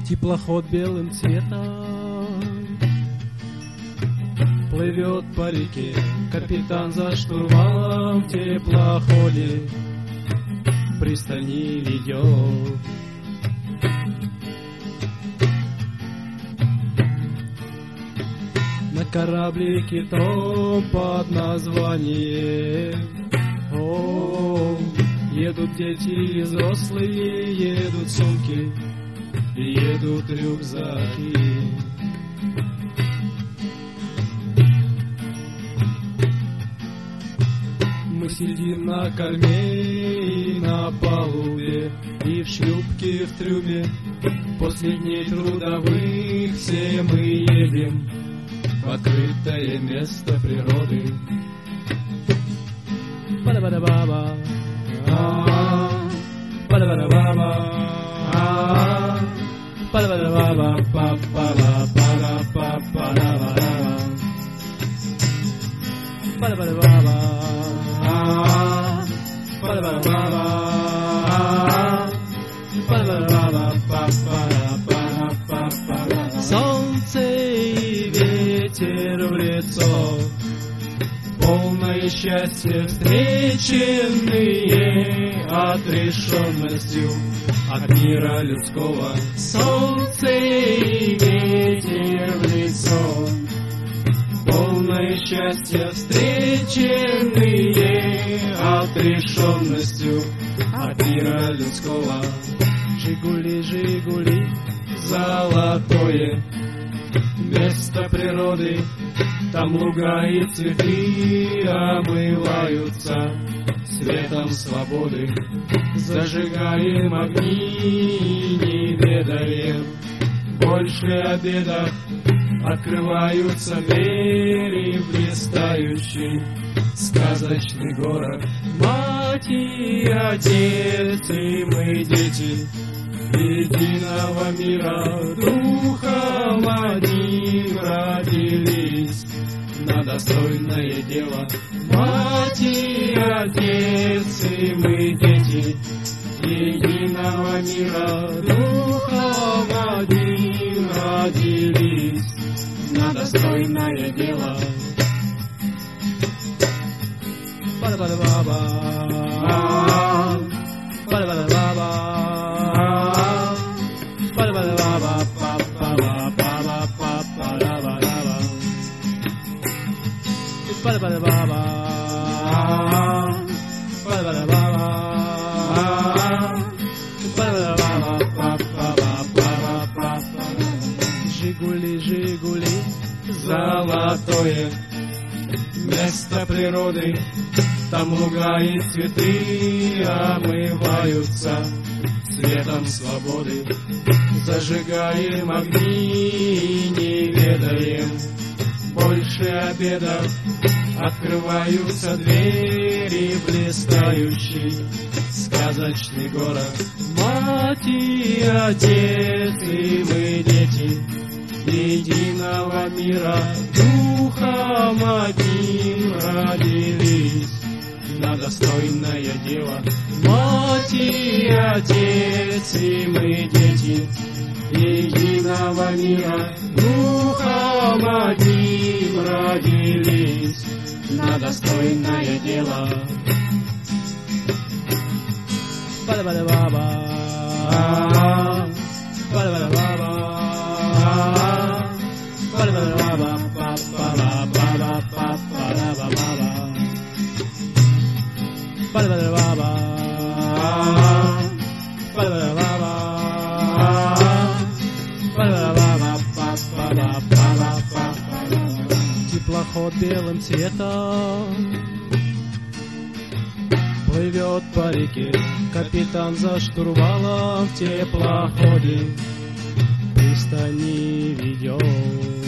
Теплоход белым цветом плывет по реке, капитан за штурвалом в теплоходе к пристани ведет. На кораблике том под названием едут дети и взрослые, едут сумки и едут рюкзаки. Мы сидим на корме и на палубе, и в шлюпке, и в трюме. После дней трудовых все мы едем в открытое место природы. Ба-да-ба-да-ба-ба, ба-да-ба-да-ба-ба, ба-да-ба-да-ба-ба, ба-да-ба-да-ба-ба, солнце и ветер в лицо, полное счастье встреченные отрешенностью от мира людского. Солнце и ветер в лицо, полное счастье встреченные отрешенностью от мира людского. Жигули, Жигули, золотое место природы, там луга и цветы омываются светом свободы. Зажигаем огни, не ведаем больше обеда, открываются двери в блистающий сказочный город. Мать и отец, и мы дети единого мира, духом одним родились на достойное дело. Мать и отец, и мы дети единого мира, духом одним родились на достойное дело. Ба-да-ба-да-ба-ба, ба-да-ба-да-ба-ба, Жигули, Жигули, золотое место природы, там луга и цветы омываются светом свободы. Зажигаем огни, не ведаем больше обеда, открываются двери в блистающий сказочный город. Мать и отец, и мы дети единого мира, духом одним родились на достойное дело. Мать и отец, и мы дети единого мира, духом одним родились на достойное дело. Ба-да-ба-да-ба-ба, ба-да-ба-да-ба-ба, теплоход белым цветом плывет по реке, капитан за штурвалом в теплоходе к пристани ведет.